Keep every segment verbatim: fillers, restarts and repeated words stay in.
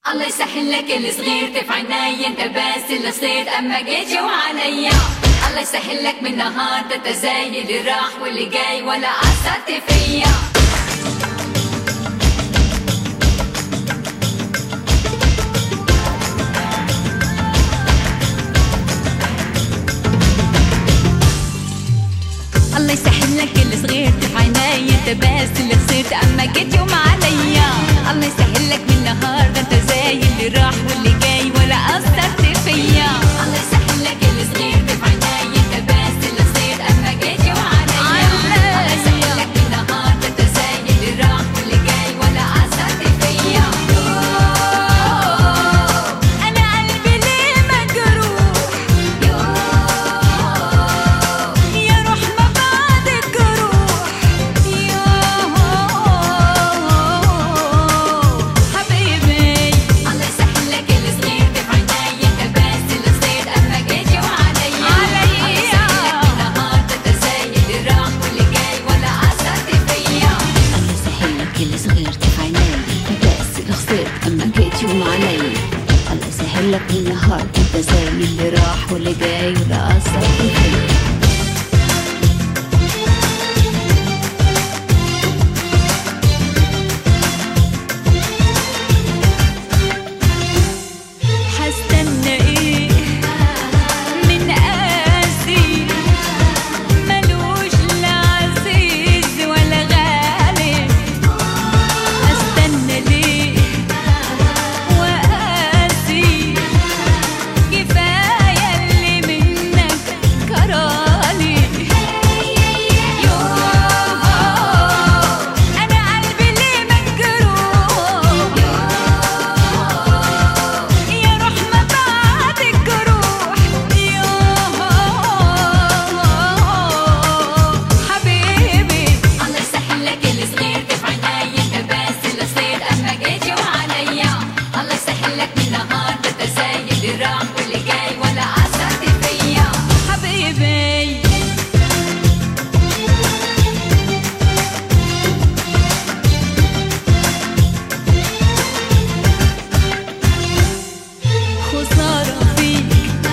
الله يسهل لك الصغير في عيني، انت بس اللي صيت اما جيت جو عليا. الله يسهل لك من نهار تتزايد اللي راح واللي جاي ولا اثرت فيا. الله يسهل لك الصغير في عيني، انت بس اللي صيت اما جيت يوم عليا. الله يسهل لك من نهار ده انت زي اللي راح واللي جاي ولا اثرت فيا. الله يسهل لك الصغير في عيني، انت بس اللي صيت اما جيت يوم عليا. الله يسهل لك من نهار ده انت زي اللي راح واللي جاي ولا اثرت فيا. انا قلبي ليه مجروح، يا روح ما بعدك روح، حبيبي. الله يسهل لك الصغير في عيني، انت بس اللي صيت اما جيت يوم عليا. الله يسهل لك من نهار تتزايد اللي راح واللي جاي ولا اثرت فيا. الله يسهل لك الصغير في عيني، انت بس اللي خسرت اما جيت يوم علي. الله يسهل لك من نهار انت زي اللي راح واللي جاي ولا اثر فيا. حستنى ايه من قاسي، ملوش لا عزيز ولا غالي. استنى ليه وقاسي، كفايه اللي منك كرالي. يوه انا قلبي ليه مجروح، يا روح ما بعدك روح، يوه حبيبي. الله يسهل لك الصغير في عيني، انت بس اللي صيت اما جيت يوم عليا. الله يسهل لك من نهار تتزايد اللي راح واللي جاي ولا اثرت فيا. حبيبي خسارة فيك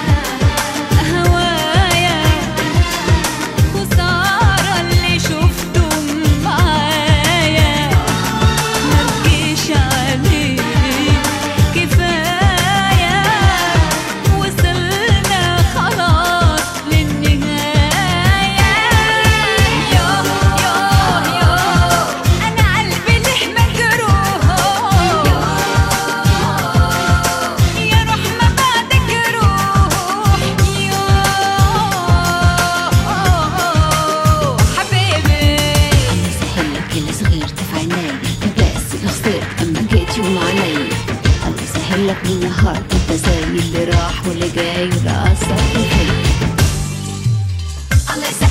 هوايا، خسارة اللي شفته معايا. متجيش عليك كفاية، وصلنا خلاص للنهاية. يوه يوه يوه أنا قلبي ليه مجروح، يا روح ما بعدك روح، يوه حبيبي. الله يسهل لك الصغير في عيني، انت بس اللي خسرت اما جيت يوم علي. الله يسهل لك من نهار انت زي اللي راح واللي جاي ولا اثر فيا. الله يسهل